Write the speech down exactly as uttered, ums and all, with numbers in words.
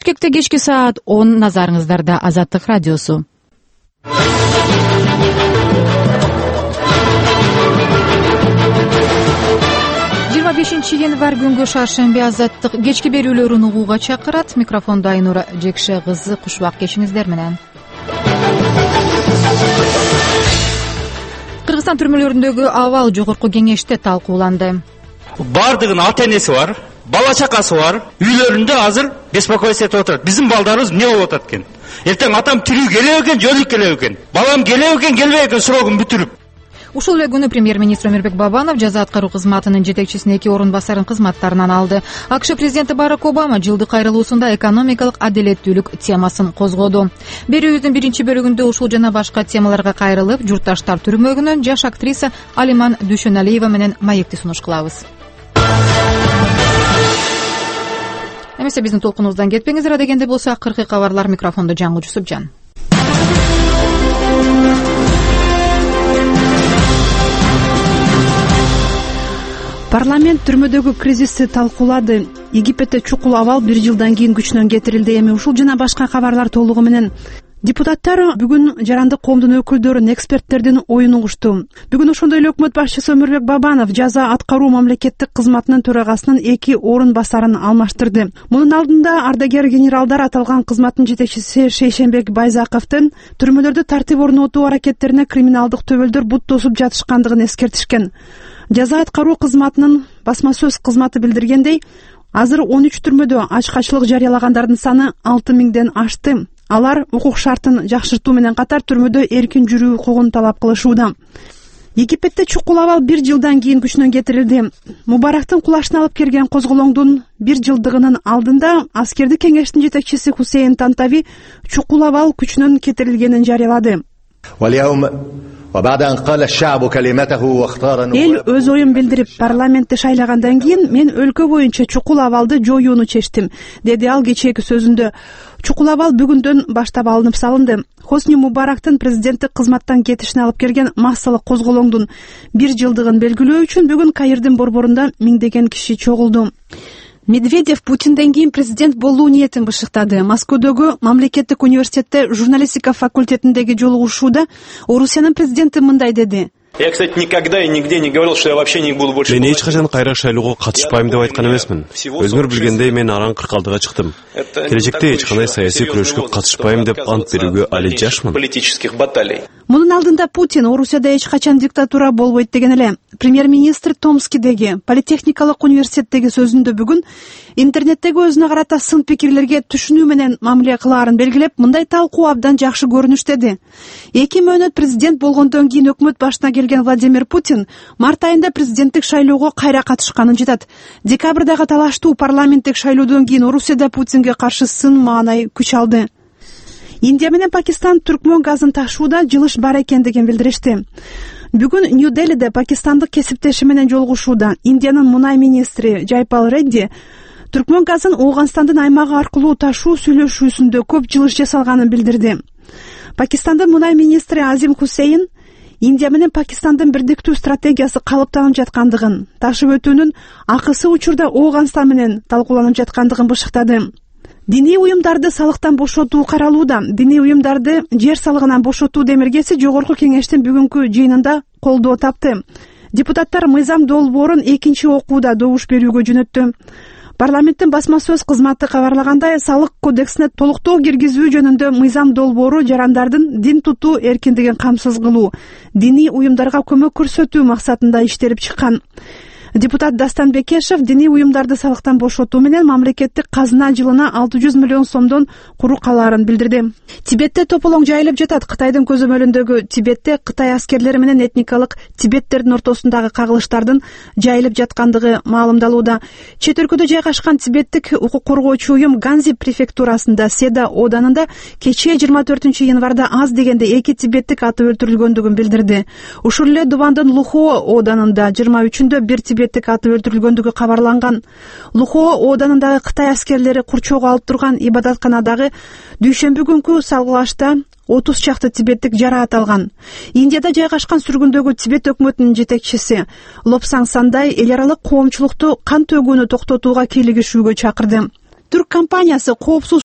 Бишкекте кечки саат он, назарыңыздарда Азаттык радиосу. жыйырма бешинчи январь күнгө шаршемби Азаттык кечки берүүлөрүн угууга чакырат. Микрофондо Айнура Жекше кызы, кушубак кешиңиздер менен. Кыргызстан түрмөлөрүндөгү абал жогорку кеңеште талкууланды. Бардыгынын ата энеси бар, бала чакасы бар, үйлөрүндө азыр беспокойство этип отурат. Биздин балдарыбыз эмне болуп атат экен? Эртең атам тирүү келеби экен, жөлүк келеби экен? Балам келеби экен, келбей экен суроогун бүтүрүп. Ушул эле күнү премьер-министр Өмүрбек Бабанов жаза аткаруу кызматынын жетекчисине эки орун басарын кызматтарынан алды. АКШ президенти Барак Обама жылдык кайрылуусунда экономикалык адилеттүүлүк темасын козгоду. Берүүбүздүн биринчи бөлүгүндө ушул жана башка темаларга кайрылып, журтташтар түрмөгүнөн жаш актриса Алиман Дүйшөналиева менен маекти сунуш кылабыз. Эмесе биздин толкунубуздан кетпеңиздер, дегенде болсо акыркы кабарлар. Микрофондо Жаңгы Жусупжан. Парламент түрмөдөгү кризисти талкуулады. Египетте чукул абал бир жылдан кийин күчүнөн кетирилди. Эми ушул жана башка кабарлар толугу менен. Депутаттар бүгүн жарандык коомдун өкүлдөрүн, эксперттердин оюн угушту. Бүгүн ошондой эле өкмөт башчысы Өмүрбек Бабанов жаза аткаруу мамлекеттик кызматынын төрагасынын эки орун басарын алмаштырды. Мунун алдында ардагер генералдар аталган кызматтын жетекчиси Шейшенбек Байзаковдун түрмөлөрдө тартип орнотуу аракеттерине криминалдык төбөлдөр бут тосуп жатышкандыгын эскертишкен. Жаза аткаруу кызматынын басма сөз кызматы билдиргендей, азыр он үч түрмөдө ачкачылык жарыялагандардын саны алты миңден ашты. Алар укук шартын жакшыртуу менен катар түрмөдө эркин жүрүү укугун талап кылышууда. Египетте чукул абал бир жылдан кийин күчүнөн кетирилди. Мубарактын кулашына алып келген козголоңдун бир жылдыгынын алдында аскердик кеңештин жетекчиси Хусейн Тантави чукул абал күчүнөн кетирилгенин жарыялады. Эл өз оюн билдирип, парламентти шайлагандан кийин мен өлкө боюнча чукул абалды жоюуну чечтим, деди ал кечээки сөзүндө. Чукул абал бүгүндөн баштап алынып салынды. Хосни Мубарактын президенттик кызматтан кетишине алып келген массалык козголоңдун бир жылдыгын белгилөө үчүн бүгүн Каирдин борборунда миңдеген киши чогулду. Медведев Путинден кийин президент болуу ниетин бышыктады. Москвадагы мамлекеттик университетте журналистика факультетиндеги жолугушууда Орусиянын президенти мындай деди. Я, кстати, никогда и нигде не говорил, что я вообще не буду больше. Мен эч качан кайра шайлоого катышпайм деп айткан эмесмин. Өзүңөр билгендей, мен аран кырк алтыга чыктым. Келечекте эч кандай саясий күрөшкө катышпайм деп ант берүүгө али жашмын. Политических баталий. Мунун алдында Путин Орусияда эч качан диктатура болбойт деген эле. Премьер-министр Томскидеги политехникалык университеттеги сөзүндө бүгүн интернеттеги өзүнө карата сын пикирлерге түшүнүү менен мамиле кылаарын белгилеп, мындай талкуу абдан жакшы көрүнүштеди. Эки мөөнөт президент болгондон кийин өкмөт башына келген Владимир Путин март айында президенттик шайлоого кайра катышканын жатат. Декабрдагы талаштуу парламенттик шайлоодон кийин Орусияда Путинге каршы сын маанай күч алды. Индия менен Пакистан түркмөн газын ташууда жылыш бар экендигин билдиришти. Бүгүн Нью-Делиде пакистандык кесиптеши менен жолугушууда Индиянын мунай министри Жайпал Редди түркмөн газын Ооганстандын аймагы аркылуу ташуу сүйлөшүүсүндө көп жылыш жасалганын билдирди. Пакистандын мунай министри Азим Хусейн Индия менен Пакистандын бирдиктүү стратегиясы калыптанып жаткандыгын, ташып өтүүнүн акысы учурда Ооганстан менен талкууланып жаткандыгын бышыктады. Диний уюмдарды салыктан бошотуу каралууда. Диний уюмдарды жер салыгынан бошотуу демилгеси жогорку кеңештин бүгүнкү жыйынында колдоо тапты. Депутаттар мыйзам долбоорун экинчи окууда добуш берүүгө жөнөттү. Парламенттин басма сөз кызматы кабарлагандай, салык кодексине толуктоо киргизүү жөнүндө мыйзам долбоору жарандардын дин тутуу эркиндигин камсыз кылуу, диний уюмдарга көмөк көрсөтүү максатында иштелип чыккан. Депутат Дастан Бекешев диний уюмдарды салыктан бошотуу менен мамлекеттик казына жылына алты жүз миллион сомдон куру калаарын билдирди. Тибетте тополоң жайылып жатат. Кытайдын көзөмөлүндөгү Тибетте Кытай аскерлери менен этникалык тибеттердин ортосундагы кагылыштардын жайылып жаткандыгы маалымдалууда. Чет өлкөдө жайгашкан тибеттик укук коргоочу уюм Ганзи префектурасында Седа оданында кечээ жыйырма төртүнчү январда аз дегенде эки тибеттик атып өлтүрүлгөндүгүн билдирди. Ушул эле Дубандын Лухо оданында жыйырма үчүндө бир тибеттик атып өлтүрүлгөндүгү кабарланган. Лухо оданындагы Кытай аскерлери курчоого алып турган ибадатканадагы дүйшөмбү күнкү салгылашта отуз чакты тибеттик жараат алган. Индияда жайгашкан сүргүндөгү Тибет өкмөтүнүн жетекчиси Лобсаң Сандай эл аралык коомчулукту кан төгүүнү токтотууга кийлигишүүгө чакырды. Түрк компаниясы коопсуз